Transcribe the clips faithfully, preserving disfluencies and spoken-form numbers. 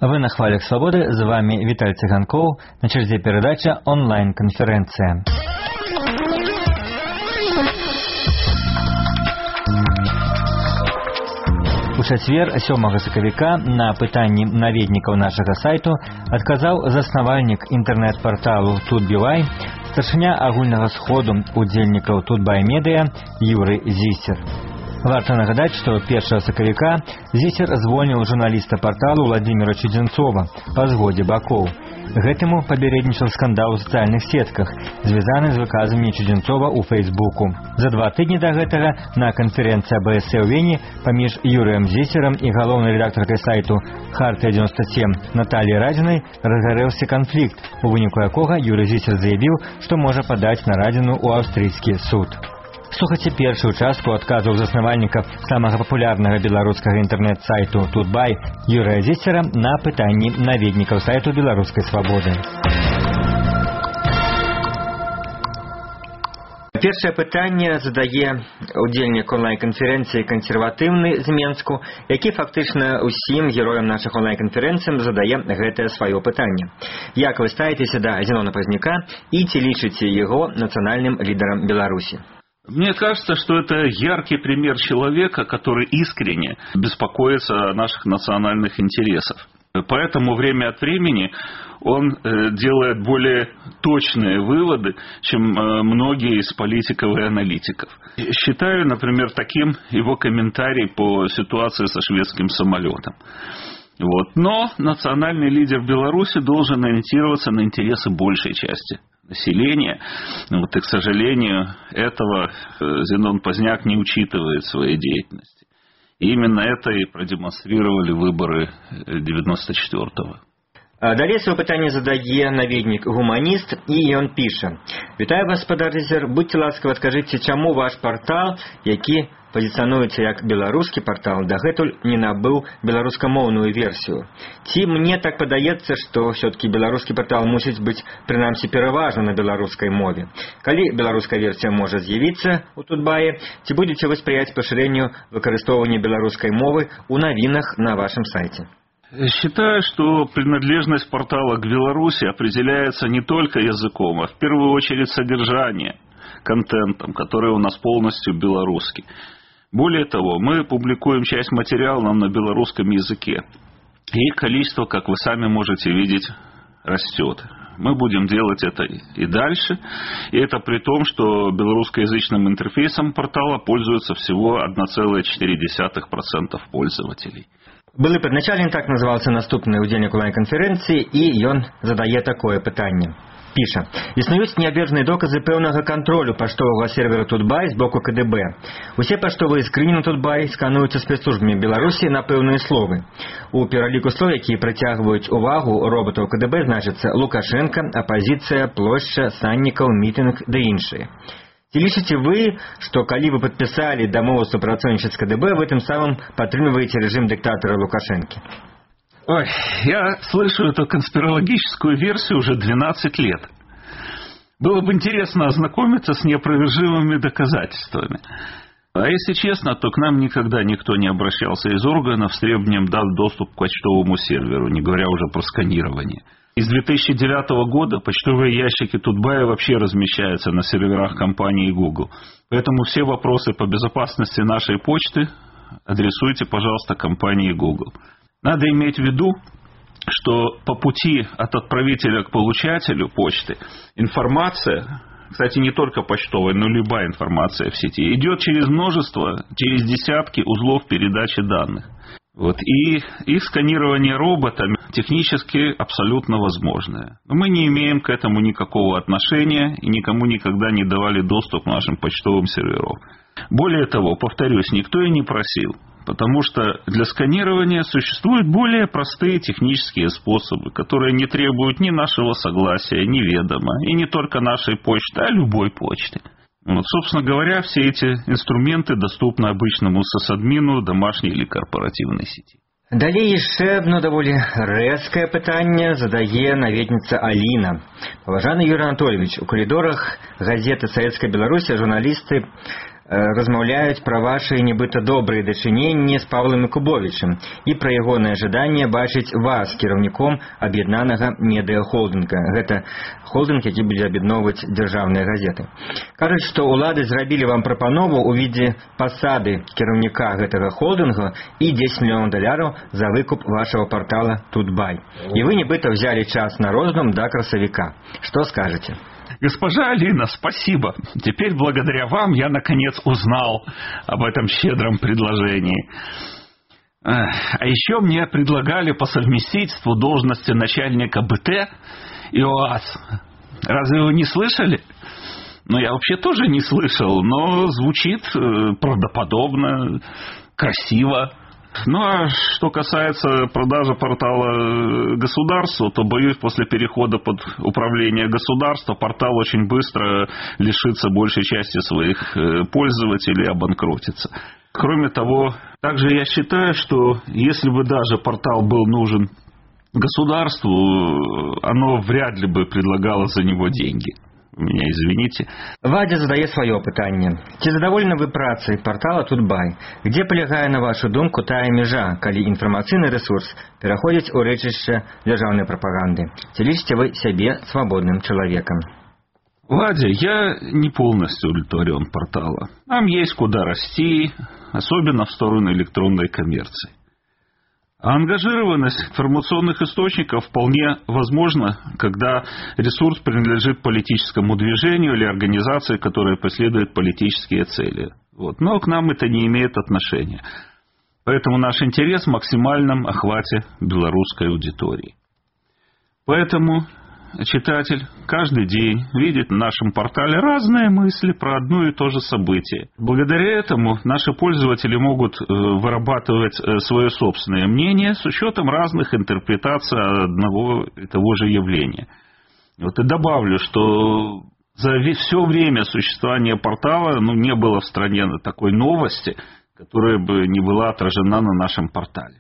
Вы на хвалях свободы, с вами Виталий Цыганков, на череде передача онлайн-конференция. У чацвер сёмага сакавіка на пытанні наведнікаў нашага сайту адказаў заснавальнік інтэрнэт-парталу Тут.Бівай, старшыня агульнага сходу удзельнікаў Тут.Бай Медыа Юрый Зісер. Варта нагадаць, што першага сакавіка Зісер звольніў журналіста парталу Владзіміра Чудзенцова па згодзе бакоў. Гэтаму папярэднічаў скандал у сацыяльных сетках, звязаны з выказамі Чудзенцова ў Фейсбуку. За два тыдні да гэтага на канферэнцыі а бэ эс э ў Вені паміж Юрыем Зісерам і галоўнай рэдактаркай сайту Хартыя дзевяносто сем Натальяй Радзінай разгарэўся канфлікт, у выніку якога Юрый Зісер заявіў, што можа падаць на Радзіну ў аўстрыйскі суд. Слухайце першую частку адказаў заснавальніка самага папулярнага беларускага інтэрнэт-сайту Тут.Бай Юрыя Зісера на пытанні наведнікаў сайту беларускай свабоды. Першае пытанне задае удзельнік онлайн-канферэнцыі «Кансерватыўны» з Менску, які фактычна ўсім героям нашых онлайн-канферэнцый задае гэтае сваё пытанне. Як вы ставіцеся да Зенона Пазняка і ці лічыце яго нацыянальным лідарам Беларусі? Мне кажется, что это яркий пример человека, который искренне беспокоится о наших национальных интересах. Поэтому время от времени он делает более точные выводы, чем многие из политиков и аналитиков. Считаю, например, таким его комментарий по ситуации со шведским самолетом. Вот. Но национальный лидер Беларуси должен ориентироваться на интересы большей части населения. Вот, и, к сожалению, этого Зенон Пазняк не учитывает в своей деятельности. И именно это и продемонстрировали выборы девяносто четвёртого. Далее свое пытание задае наведнік-гуманіст, и он пишет: «Вітаю вас, спадар Зісер, будьте ласкавы, скажите, чему ваш портал, які позиционуется як беларускі портал, дагэтуль не набыў беларускамоўную версию? Ці мне так падаецца, што все-таки беларускі портал мусіць быць прынамсі пераважна на беларускай мове? Калі беларуская версия можа з'явіцца у Тут.Бае, ці будете вы спрыяць пашырэнню выкарыстоўвання беларускай мовы у навінах на вашем сайте?» Считаю, что принадлежность портала к Беларуси определяется не только языком, а в первую очередь содержанием, контентом, который у нас полностью белорусский. Более того, мы публикуем часть материалов на белорусском языке. И количество, как вы сами можете видеть, растет. Мы будем делать это и дальше. И это при том, что белорусскоязычным интерфейсом портала пользуются всего одна целая четыре десятых процента пользователей. Былы падначальнік, так назывался наступны удзельнік онлайн-канферэнцыі, і ён задае такое пытанне. Піша: «Існуюць неабвержныя доказы пэўнага кантролю паштовага сервера Тут.Бай з боку ка дэ бэ. Усе паштовыя скрыні на Тут.Бай скануюцца спецслужбамі Беларусі на пэўныя словы. У пераліку слоў, якія прыцягваюць увагу роботаў ка дэ бэ, значыцца Лукашенко, апазіцыя, плошча, Саннікаў, мітынг ды іншыя. Ці лічыце вы, што калі вы падпісалі дамову супрацоўнічаць з ка дэ бэ, вы тым самым падтрымліваеце режим диктатора Лукашенко?» Ой, я слышу эту конспирологическую версию уже двенадцать лет. Было бы интересно ознакомиться с неопровержимыми доказательствами. А если честно, то к нам никогда никто не обращался из органов с требованием дать доступ к почтовому серверу, не говоря уже про сканирование. Из две тысячи девятого года почтовые ящики Тут.Бая вообще размещаются на серверах компании Google. Поэтому все вопросы по безопасности нашей почты адресуйте, пожалуйста, компании Google. Надо иметь в виду, что по пути от отправителя к получателю почты информация, кстати, не только почтовая, но любая информация в сети, идет через множество, через десятки узлов передачи данных. Вот. И их сканирование роботами технически абсолютно возможное. Но мы не имеем к этому никакого отношения и никому никогда не давали доступ к нашим почтовым серверам. Более того, повторюсь, никто и не просил, потому что для сканирования существуют более простые технические способы, которые не требуют ни нашего согласия, ни ведома, и не только нашей почты, а любой почты. Вот, собственно говоря, все эти инструменты доступны обычному сисадмину домашней или корпоративной сети. Далее еще одно довольно резкое пытание задае наведница Алина. Поважанный Юрий Анатольевич, у коридорах газеты «Советская Беларусь» журналисты размаўляюць пра вашы нібыта добрыя дачыненні з Павлам Якубовічам і пра ягонае жаданне бачыць вас кіраўніком аб'яднанага медыахолдынга. Гэта холдынг, які будзе аб'ядноўваць дзяржаўныя газеты. Кажуць, што ўлады зрабілі вам прапанову ў відзе пасады кіраўніка гэтага холдынга і дзесяць мільёнаў даляраў за выкуп вашего портала Тутбай. И вы нібыта взяли час на роздум до красавіка. Что скажете? Госпожа Алина, спасибо. Теперь благодаря вам я наконец узнал об этом щедром предложении. А еще мне предлагали по совместительству должности начальника БТ и ОАС. Разве вы не слышали? Ну, я вообще тоже не слышал, но звучит правдоподобно, красиво. Ну, а что касается продажи портала государству, то, боюсь, после перехода под управление государства портал очень быстро лишится большей части своих пользователей и обанкротится. Кроме того, также я считаю, что если бы даже портал был нужен государству, оно вряд ли бы предлагало за него деньги. Меня извините. Вадя задае свое пытанне. Ці задаволены вы працай портала Тутбай? Где полягае, на вашу думку, тая межа, калі інфармацыйны ресурс пераходзіць у рэчышча дзяржаўнай прапаганды? Ці лічыце вы сябе свободным человеком? Вадя, я не полностью удовлетворен портала. Нам есть куда расти, особенно в сторону электронной коммерции. А ангажированность информационных источников вполне возможна, когда ресурс принадлежит политическому движению или организации, которая преследует политические цели. Вот. Но к нам это не имеет отношения. Поэтому наш интерес в максимальном охвате белорусской аудитории. Поэтому читатель каждый день видит на нашем портале разные мысли про одно и то же событие. Благодаря этому наши пользователи могут вырабатывать свое собственное мнение с учетом разных интерпретаций одного и того же явления. Вот и добавлю, что за все время существования портала ну, не было в стране такой новости, которая бы не была отражена на нашем портале.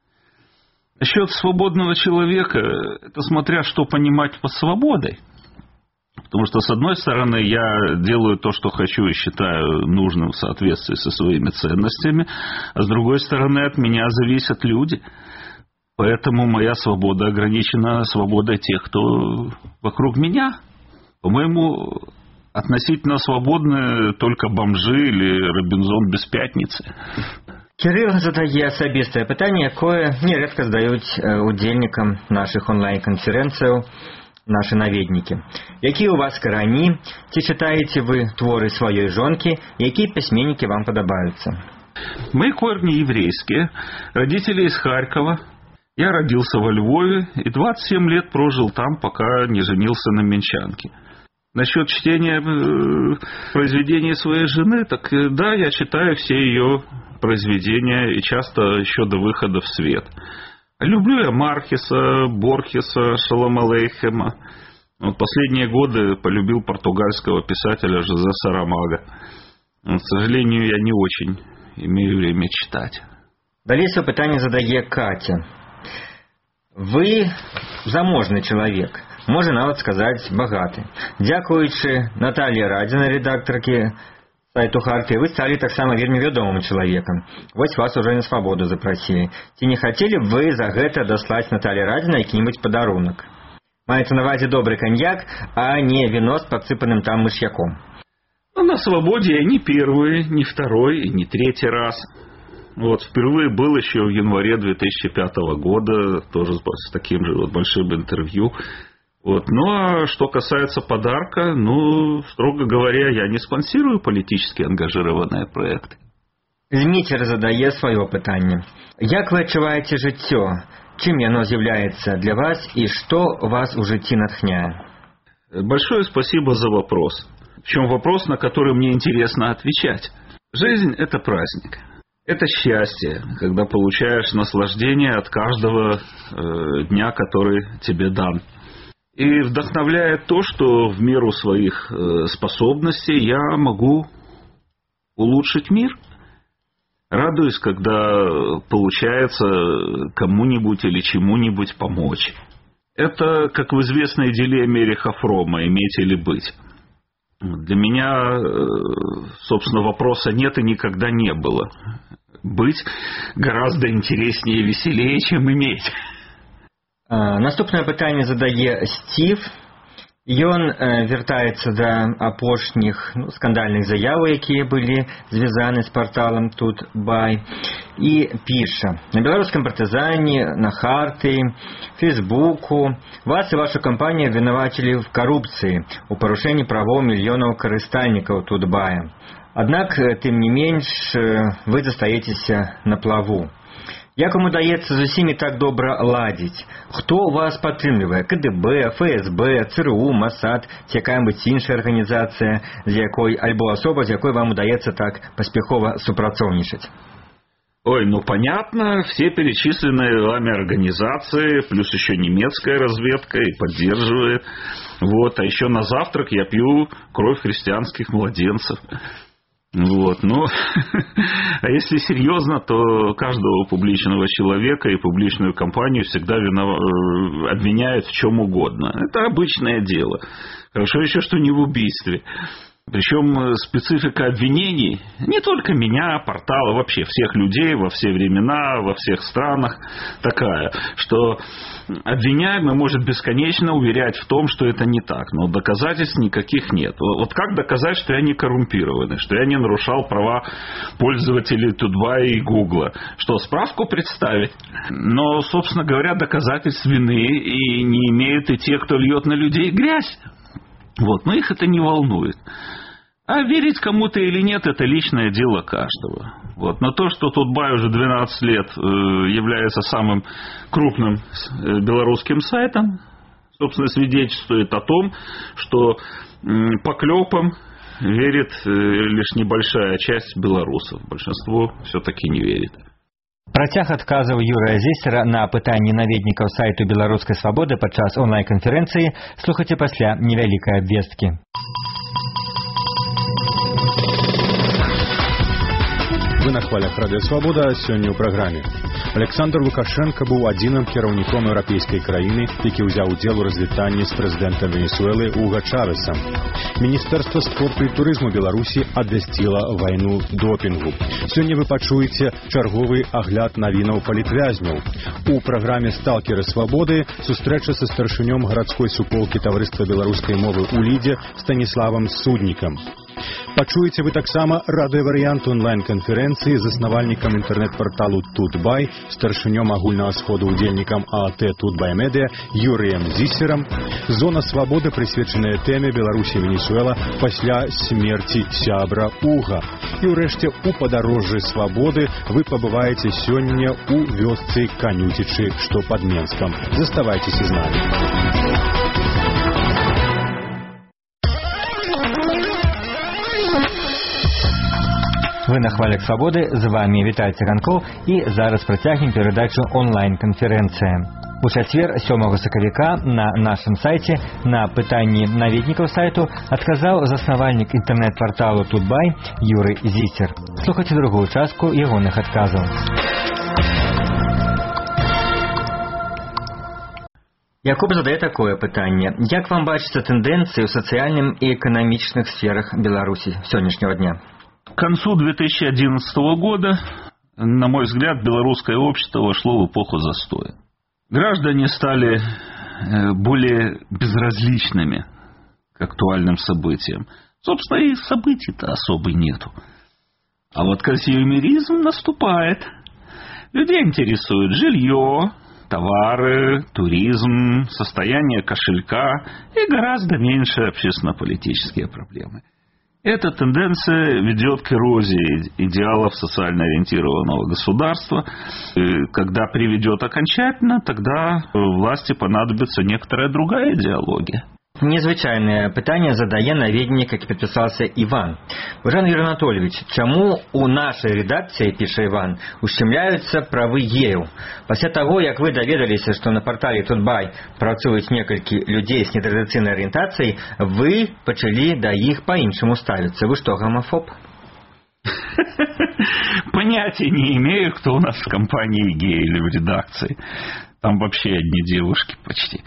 Насчет свободного человека, это смотря что понимать под свободой. Потому что, с одной стороны, я делаю то, что хочу и считаю нужным в соответствии со своими ценностями, а с другой стороны, от меня зависят люди. Поэтому моя свобода ограничена свободой тех, кто вокруг меня. По-моему, относительно свободны только бомжи или Робинзон без пятницы. Кирилл задае асабістае пытанне, якое нередка задаюць удзельнікам нашых онлайн-канферэнцыяў нашы наведнікі. Якія у вас карані? Ці чытаеце вы творы сваёй жонкі? Якія пісьменнікі вам падабаюцца? Мои корни еврейские. Родители из Харькова. Я родился во Львове и двадцать семь лет прожил там, пока не женился на менчанке. Насчет чтения произведений своей жены, так да, я читаю все ее произведения и часто еще до выхода в свет. Люблю я Мархеса, Борхеса, Шолома Алейхема. Вот последние годы полюбил португальского писателя Жозе Сарамага. Но, к сожалению, я не очень имею время читать. Далее пытание задае Катя. Вы заможный человек, можно нават сказать богаты. Дзякуючы Наталье Радзіна, редакторке сайту Харты, вы стали таксама вельмі вядомым человеком. Вось вас уже на свободу запросили. Ці не хотели б вы за гэта даслаць Наталье Радзіна які-нибудь подарунок? Маецца на увазе добрый коньяк, а не вино с подсыпанным там мышьяком. Ну, на свободе я не первый, не второй и не третий раз. Вот, впервые был еще в январе две тысячи пятого года, тоже с таким же вот большим интервью. Вот. Ну, а что касается подарка, ну, строго говоря, я не спонсирую политически ангажированные проекты. Зміцер задае свое пытанне. Як вы адчуваеце жыццё? Чым яно з'яўляецца для вас и что вас у жыцці натхняе? Большое спасибо за вопрос. Причем вопрос, на который мне интересно отвечать. Жизнь – это праздник. Это счастье, когда получаешь наслаждение от каждого э, дня, который тебе дан. И вдохновляет то, что в меру своих э, способностей я могу улучшить мир. Радуюсь, когда получается кому-нибудь или чему-нибудь помочь. Это, как в известной дилемме Эриха Фромма, иметь или быть. Для меня, собственно, вопроса нет и никогда не было. Быть гораздо интереснее и веселее, чем иметь. Наступное пытанне задае Стив. Ён вяртаецца да апошніх ну, скандальных заяў, якія былі звязаны з парталам Тутбай, і піша: на беларускам партызане, на Харты, Фейсбуку вас і вашу кампанію вінавацілі в карупцыі, у парушэнні правоў мільёнаў карыстальнікаў Тутбая. Аднак, тым не менш, вы застаецеся на плаву. Як вам удаецца з усімі так добра ладзіць? Хто вас падтрымлівае? ка дэ бэ, эф эс бэ, цэ эр у, Масад, ці якая-небудзь іншая арганізацыя, з якой альбо асоба, з якой вам удаецца так паспяхова супрацоўнічаць? Ой, ну понятно, все перечисленные вами организации, плюс еще немецкая разведка и поддерживает. Вот, а еще на завтрак я пью кровь христианских младенцев. Вот, ну, а если серьезно, то каждого публичного человека и публичную компанию всегда винов... обвиняют в чем угодно. Это обычное дело. Хорошо еще, что не в убийстве. Причем специфика обвинений не только меня, портала, вообще всех людей во все времена, во всех странах такая, что обвиняемый может бесконечно уверять в том, что это не так, но доказательств никаких нет. Вот как доказать, что я не коррумпированный, что я не нарушал права пользователей Тутбая и Гугла? Что, справку представить? Но, собственно говоря, доказательств вины и не имеют и те, кто льет на людей грязь. Вот, но их это не волнует. А верить кому-то или нет, это личное дело каждого. Вот. Но то, что Тутбай уже двенадцать лет является самым крупным белорусским сайтом, собственно, свидетельствует о том, что поклепам верит лишь небольшая часть белорусов. Большинство все-таки не верит. Працяг адказаў Юрыя Зісера на пытанні наведнікаў сайту Беларускай свабоды падчас онлайн-канферэнцыі слухайце пасля невялікай абвесткі. Вы на хвалях Радыё Свабода, сёння ў праграме. Александр Лукашенко быў адзіным кіраўніком еўрапейскай краіны, які ўзяў удзел у развітанні з прэзідэнтам Венесуэлы Уго Чавесам. Міністэрства спорту і турызму Беларусі абвясціла вайну допінгу. Сёння вы пачуеце чарговы агляд навінаў палітвязняў. У праграме «Сталкеры свабоды» сустрэча са старшынём гарадской суполкі таварыства беларускай мовы ў Лідзе Станіславам Суднікам. Пачуеце вы таксама радыёварыянт онлайн-канферэнцыі з заснавальнікам інтэрнэт-парталу Тутбай, старшынём агульнага сходу ўдзельнікам ААТ Тутбай Медыа Юрыем Зісерам. Зона свабоды прысвечаная тэме Беларусі і Венесуэла пасля смерці сябра Уга. І ўрэшце у падарожжы свабоды вы пабываеце сёння у вёсцы Канюцічы, што пад Менскам. Заставайцеся з намі. Вы на хвалях свабоды, з вами Віталь Циганков, і зараз працягнем перадачу онлайн-канферэнцыя. У чацвер сёмага сакавіка на нашым сайце на пытанні наведнікаў сайту адказаў заснавальнік інтэрнэт-парталу Тутбай Юрый Зісер. Слухайце другую частку ягоных адказаў. Якуб задае такое пытанне. Як вам бачыцца тэндэнцыі ў сацыяльным і эканамічных сферах Беларусі сённяшняга дня? К концу две тысячи одиннадцатого года, на мой взгляд, белорусское общество вошло в эпоху застоя. Граждане стали более безразличными к актуальным событиям. Собственно, и событий-то особо нету. А вот консюмеризм наступает. Людей интересует жилье, товары, туризм, состояние кошелька и гораздо меньше общественно-политические проблемы. Эта тенденция ведет к эрозии идеалов социально ориентированного государства. И когда приведет окончательно, тогда власти понадобится некоторая другая идеология. Незвычайнае пытанне задае наведнік, які падпісаўся Іван. Жан Юрий Анатольевич, чаму у нашай рэдакцыі, піша Іван, ушчымляюцца правы геяў? Пасля таго, як вы даведаліся, што на партале Тутбай працуюць некалькі людзей з нетрадыцыйнай арыентацыяй, вы пачалі да іх па-іншаму ставіцца. Вы што, гомафоб? Понятия не имею, кто у нас в компании геи или в редакции. Там вообще одни девушки почти.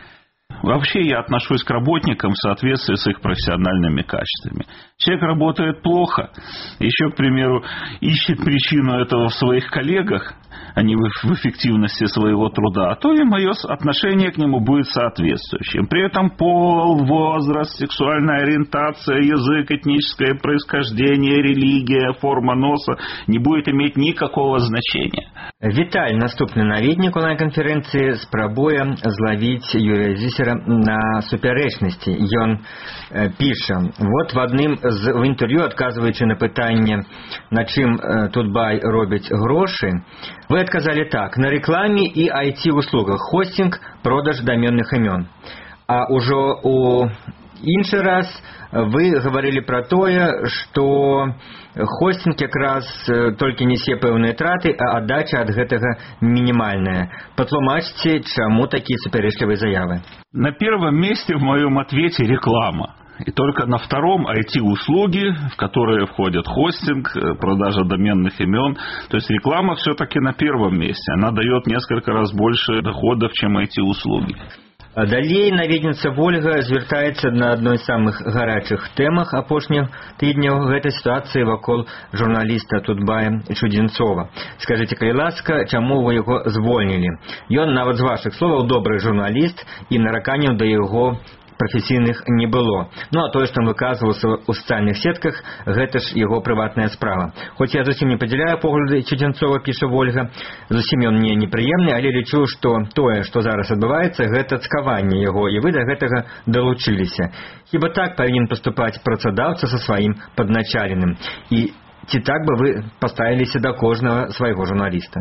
Вообще я отношусь к работникам в соответствии с их профессиональными качествами. Человек работает плохо, еще, к примеру, ищет причину этого в своих коллегах, а не в эффективности своего труда, то и мое отношение к нему будет соответствующим. При этом пол, возраст, сексуальная ориентация, язык, этническое происхождение, религия, форма носа не будет иметь никакого значения. Віталь, наступны наведнік онлайн-канферэнцыі, спрабуе злавіць Юрія Зісера на супярэчнасці. Ён э, піша: вот в адным з в інтэрв'ю, адказваючы на пытанне, на чым э, Тутбай робіць грошы, вы адказалі так: на рэкламе і ай ти-услугах, хостинг, продаж даменных імён. А ўжо у іншы раз вы гаварылі пра тое, што хостинг якраз толькі несе пэўныя траты, а аддача ад гэтага мінімальная. Патлумачце, чаму такія супярэчлівыя заявы? На первом месте в моем ответе реклама. И только на втором ай ти-услуги, в которые входят хостинг, продажа доменных имен. То есть реклама все-таки на первом месте. Она дает несколько раз больше доходов, чем ай ти-услуги. Далей наведніца Вольга звяртаецца на адной з самых гарачых тэмах апошніх тыдняў. Гэта сітуацыя вакол журналіста Тутбая Чудзенцова. Скажыце, калі ласка, чаму вы яго звольнілі? Ён, нават з вашых словаў, добры журналіст, і нараканняў да яго прафесійных не было. Ну а тое, што ён выказваўся ў сацыяльных сетках, гэта ж яго прыватная справа. Хоць я зусім не падзяляю погляды Чудзенцова, піша Вольга, зусім ён мне непрыемны, але лічу, што тое, што зараз адбываецца, гэта цкаванне яго, і вы да гэтага далучыліся. Хіба так павінен паступаць працадаўца са сваім падначаленым? І ці так бы вы паставіліся да кожнага свайго журналіста?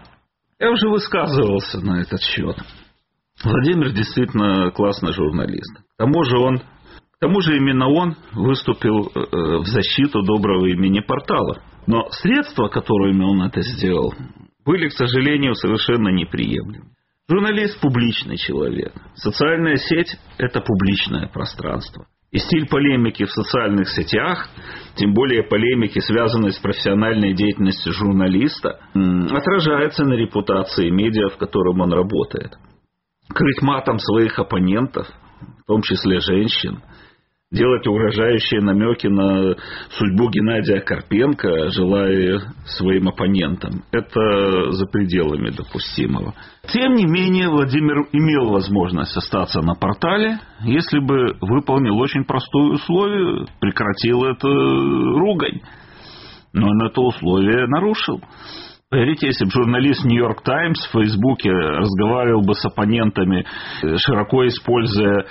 Я уже высказывался на этот счет. Владимир действительно классный журналист. К тому же он, к тому же именно он выступил в защиту доброго имени портала. Но средства, которыми он это сделал, были, к сожалению, совершенно неприемлемы. Журналист – публичный человек. Социальная сеть – это публичное пространство. И стиль полемики в социальных сетях, тем более полемики, связанной с профессиональной деятельностью журналиста, отражается на репутации медиа, в котором он работает. Крыть матом своих оппонентов, в том числе женщин, делать угрожающие намеки на судьбу Геннадия Карпенко, желая своим оппонентам, это за пределами допустимого. Тем не менее, Владимир имел возможность остаться на портале, если бы выполнил очень простое условие, прекратил эту ругань. Но он это условие нарушил. Поверите, если бы журналист «Нью-Йорк Таймс» в Фейсбуке разговаривал бы с оппонентами, широко используя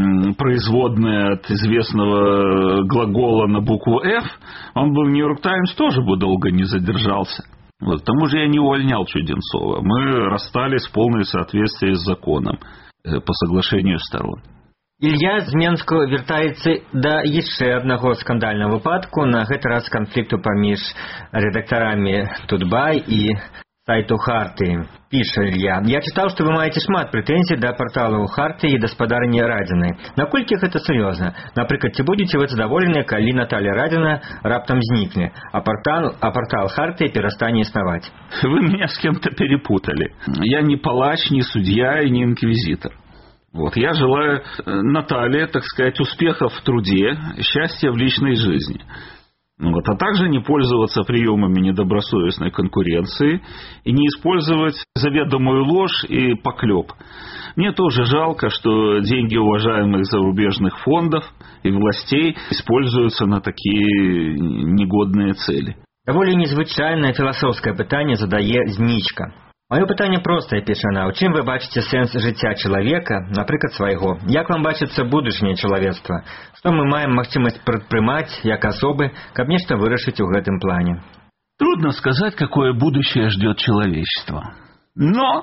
производные от известного глагола на букву «Ф», он бы в «Нью-Йорк Таймс» тоже бы долго не задержался. Вот. К тому же я не увольнял Чуденцова. Мы расстались в полном соответствии с законом по соглашению сторон. Ілья з Менску вяртаецца да яшчэ аднаго скандальнага выпадку, на гэты раз канфлікту паміж рэдактарамі Тутбай і сайту Харты. Піша Ілья: я чытаў, што вы маеце шмат прэтэнзій да парталаў Харты і гаспадарні Радзінай. Наколькі гэта сур'ёзна? Напрыклад, ці будзеце вы задаволены, калі Наталья Радзіна раптам знікне, а портал, а портал Харты перастане існаваць? Вы меня с кем-то перепутали. Я не палач, не судья и не инквизитор. Вот, я желаю Наталье, так сказать, успехов в труде, счастья в личной жизни. Вот, а также не пользоваться приемами недобросовестной конкуренции и не использовать заведомую ложь и поклеп. Мне тоже жалко, что деньги уважаемых зарубежных фондов и властей используются на такие негодные цели. Довольно незвычайное философское пытание задае Знічка. Маё пытанне простае, піша яна: у чым вы бачыце сэнс жыцця чалавека, напрыклад, свайго? Як вам бачыцца будучыня чалавецтва? Што мы маем магчымасць прадпрымаць як асобы, каб нешта вырашыць у гэтым плане? Трудно сказать, какое будущее ждет человечество. Но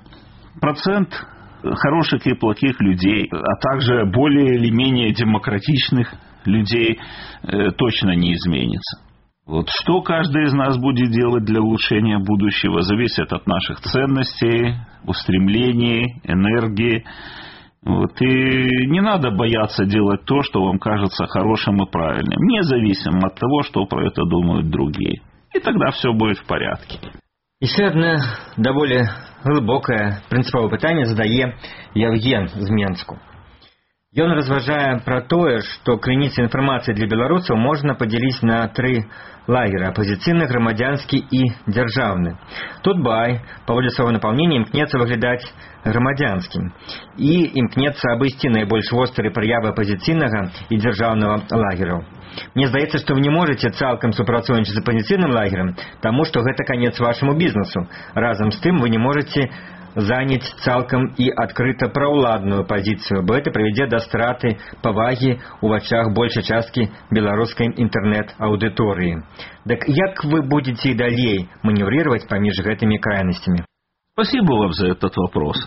процент хороших и плохих людей, а также более или менее демократичных людей э, точно не изменится. Вот что каждый из нас будет делать для улучшения будущего, зависит от наших ценностей, устремлений, энергии. Вот. И не надо бояться делать то, что вам кажется хорошим и правильным, независимо от того, что про это думают другие. И тогда все будет в порядке. Еще одна довольно глыбокае прынцыповае пытанне задае Евген з Менску. Ён разважае пра тое, што крыніцы інфармацыі для беларусаў можна падзяліць на тры лагеры: апазіцыйны, грамадзянскі і дзяржаўны. Тутбай, паводле свайго напаўнення, імкнецца выглядаць грамадзянскім і імкнецца абысці найбольш вострыя праявы апазіцыйнага і дзяржаўнага лагераў. Мне здаецца, што вы не можаце цалкам супрацоўнічаць з апазіцыйным лагерам, таму што гэта канец вашаму бізнесу. Разам з тым вы не можаце заняць цалкам і адкрыта праўладную пазіцыю, бо гэта прывядзе да страты павагі ў вачах большай часткі беларускай інтэрнэт-аўдыторыі. Дык як вы будете і далей маневрировать паміж гэтымі крайностями? Спасибо вам за этот вопрос.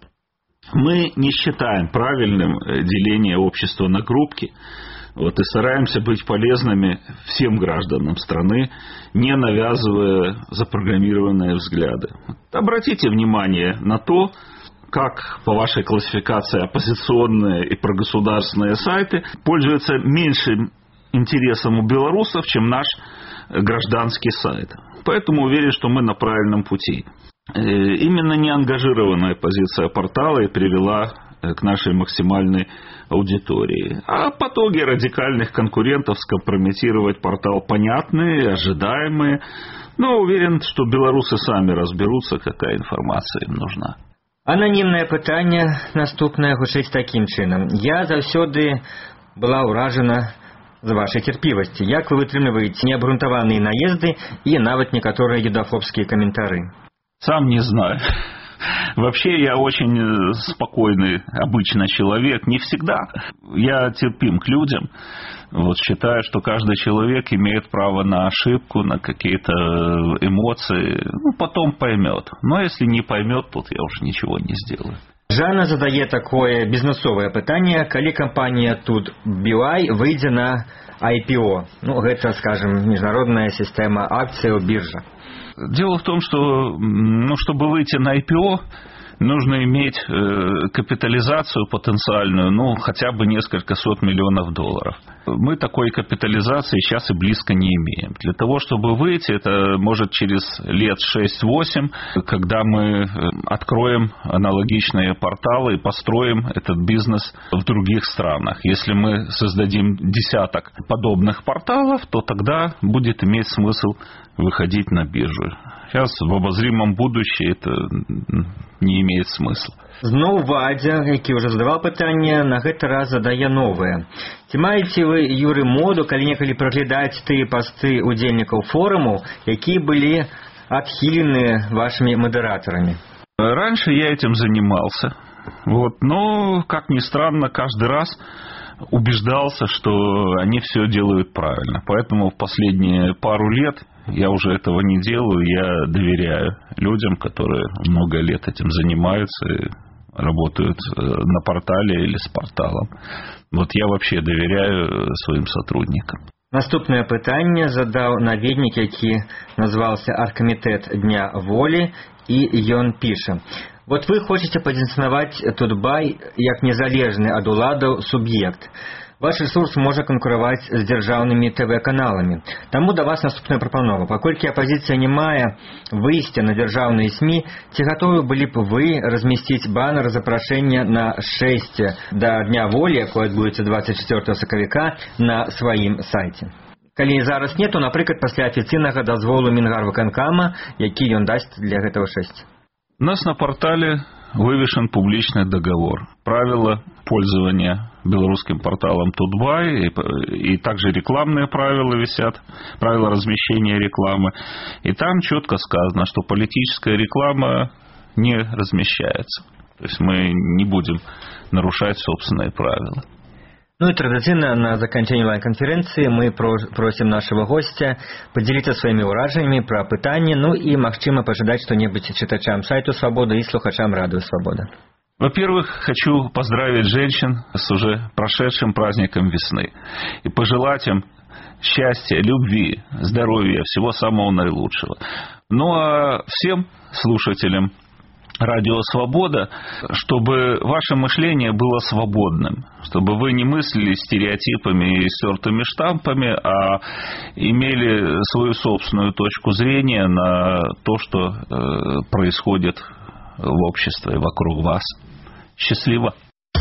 Мы не считаем правильным деление общества на группки. Вот, и стараемся быть полезными всем гражданам страны, не навязывая запрограммированные взгляды. Обратите внимание на то, как по вашей классификации оппозиционные и прогосударственные сайты пользуются меньшим интересом у белорусов, чем наш гражданский сайт. Поэтому уверен, что мы на правильном пути. Именно неангажированная позиция портала и привела к нашей максимальной аудитории. А потоки радикальных конкурентов скомпрометировать портал понятные, ожидаемые. Но уверен, что белорусы сами разберутся, какая информация им нужна. Ананімнае пытанне наступнае гучыць такім чынам. Я заўсёды была ўражана з вашай цярпівасці. Як вы вытрымліваеце неабгрунтаваныя наезды і нават некаторыя юдафобскія каментары? Сам не знаю. Вообще я очень спокойный, обычный человек. Не всегда. Я терпим к людям. Вот, считаю, что каждый человек имеет право на ошибку, на какие-то эмоции. Ну, потом поймет. Но если не поймет, тут я уж ничего не сделаю. Жанна задае такое бізнесовае пытанне, калі кампанія Тутбівай выйдзе на ай пі о. Ну, гэта, скажем, международная система акций биржа. Дело в том, что, ну, чтобы выйти на ай пи о, нужно иметь э, капитализацию потенциальную, ну, хотя бы несколько сот миллионов долларов. Мы такой капитализации сейчас и близко не имеем. Для того, чтобы выйти, это может через лет шесть-восемь, когда мы откроем аналогичные порталы и построим этот бизнес в других странах. Если мы создадим десяток подобных порталов, то тогда будет иметь смысл выходить на биржу. Сейчас в обозримом будущем это не имеет смысла. Зноў Вадзя, які ўжо задаваў пытанне, на гэты раз задае новае. Ці маеце вы, Юры, моду, калі-некалі праглядаць тыя пасты удзельнікаў форуму, якія былі адхілены вашими модераторами? Раньше я этим занимался. Вот, но, как ни странно, каждый раз убеждался, что они все делают правильно. Поэтому в последние пару лет я уже этого не делаю. Я доверяю людям, которые много лет этим занимаются и работают на портале или с порталом. Вот я вообще доверяю своим сотрудникам. Наступное пытанне задаў наведнік, які назвался Аргкамітэт Дня Волі, і ён піша: вот вы хочете пазіцыянаваць Тутбай як незалежны ад уладаў суб'ект. Ваш ресурс можа канкураваць з дзяржаўнымі тэ вэ-каналамі. Таму да вас наступная прапанова. Паколькі апазіцыя не мае выйсця на дзяржаўныя СМІ, ці гатовы былі б вы размясціць баннер запрашэння на шэсце да Дня Волі, якое адбудзецца двадцать четвёртого сакавіка, на сваім сайце? Калі зараз не, то, напрыклад, пасля афіцыйнага дазволу Мінгарвыканкама, які ён дасць для гэтага шэсця. У нас на портале вывешен публичный договор. Правила пользования белорусским порталом Тутбай, и, и также рекламные правила висят, правила размещения рекламы. И там четко сказано, что политическая реклама не размещается. То есть мы не будем нарушать собственные правила. Ну и традиционно на заканчэнне онлайн-конференции мы просим нашего гостя поделиться своими уражениями про пытанне, ну и, магчыма, пожадать что-нибудь читачам сайту «Свобода» и слухачам радио «Свобода». Во-первых, хочу поздравить женщин с уже прошедшим праздником весны и пожелать им счастья, любви, здоровья, всего самого наилучшего. Ну а всем слушателям Радио «Свобода», чтобы ваше мышление было свободным, чтобы вы не мыслили стереотипами и стертыми штампами, а имели свою собственную точку зрения на то, что э, происходит в общество и вокруг вас. Счастливо!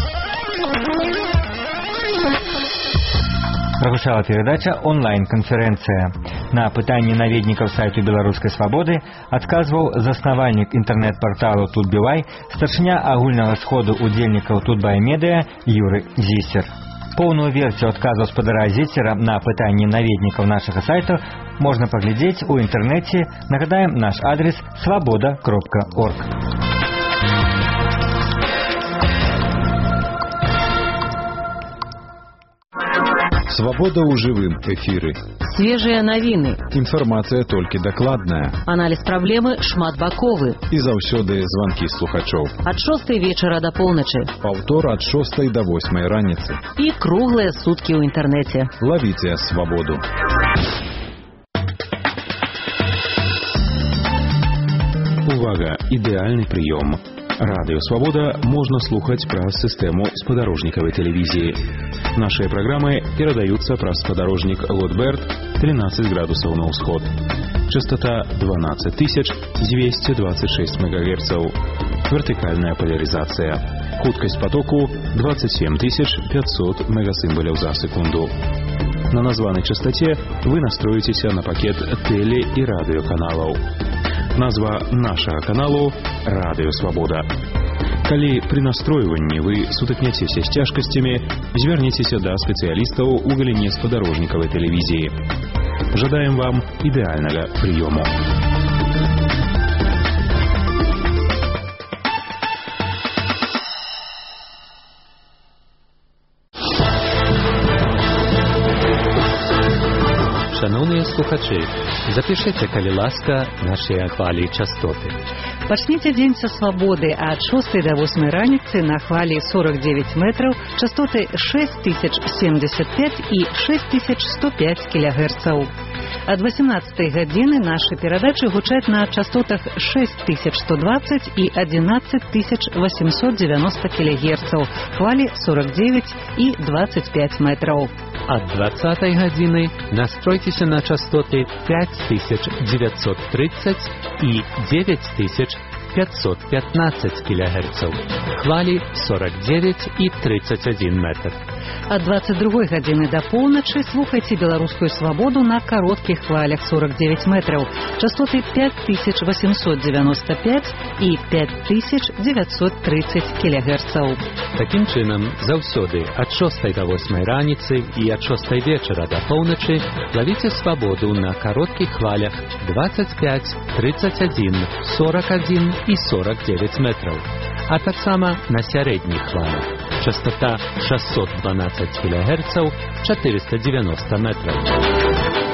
Прагучала передача «Онлайн-конференция». На пытанні наведнікаў сайту Беларускай свабоды адказваў заснавальнік інтэрнэт-парталу Тут.Бівай, старшыня агульнага сходу удзельнікаў Тут.Бай Медыа Юры Зісер. Поўную версію адказаў спадара Зісера на пытанні наведнікаў нашага сайта можна паглядзець у інтэрнэце. Нагадаем, наш адрес свабода кропка орг. Свобода ў жывым эфіры. Свежыя навіны. Інфармацыя толькі дакладная. Аналіз праблемы шматбаковы. І заўсёды званкі слухачоў. Ад шостай вечара да поўначы. Паўтор ад шостай да восьмай раніцы. І круглыя суткі ў інтэрнэце. Лавіце свабоду. Увага! Ідэальны прыём. Радыё «Свабода» можна слухаць праз сістэму спадарожнікавай тэлевізіі. Нашыя праграмы перадаюцца праз спадарожнік Лотберт тринадцать градусаў на ўсход. Частота дванадцать тысяч двести двадцать шесть мегагерцаў. Вертыкальная поляризация. Хуткасць потоку двадцать семь тысяч пятьсот мегасимволяў за секунду. На названай частоте вы настроіцеся на пакет теле- і радыёканалаў. Назва нашага каналу «Радыё Свабода». Калі пры настройванні вы сутыкняцеся з цяжкасцямі, звярніцеся да спецыялістаў у галіне спадарожнікавай тэлевізіі. Жадаем вам ідэальнага прыёму. Шановні слухачі, запишіться, калі ласка, наші хвалі частоти. Пачніце дзень са свабоды ад шостай да восьмай раніцы на хвалі сорок девять метраў, частоты шесть тысяч семьдесят пять і шесть тысяч сто пять килогерцаў. Ад восемнадцатай гадзіны нашы перадачы гучаць на частотах шесть тысяч сто двадцать і одиннадцать тысяч восемьсот девяносто килогерцаў, хвалі сорок девять і двадцать пять метраў. Ад двадцатай гадзіны настройцеся на частоты пять тысяч девятьсот тридцать і девять тысяч пятьсот пятнадцать килогерцаў, хвалі сорок девять і тридцать один метр. Ад двадцать другой гадзіны да поўначы слухайце беларускую свабоду на кароткіх хвалях сорок девять метраў, частоты пять тысяч восемьсот девяносто пять і пять тысяч девятьсот тридцать килогерцаў. Такім чынам, заўсёды ад шостай да восьмай раніцы і ад шостай вечара да поўначы лавіце свабоду на кароткіх хвалях двадцать пять, тридцать один, сорок один і сорок девять метраў, а таксама на сярэдніх хвалях. Частота шестьсот двенадцать килогерцаў, четыреста девяносто метров.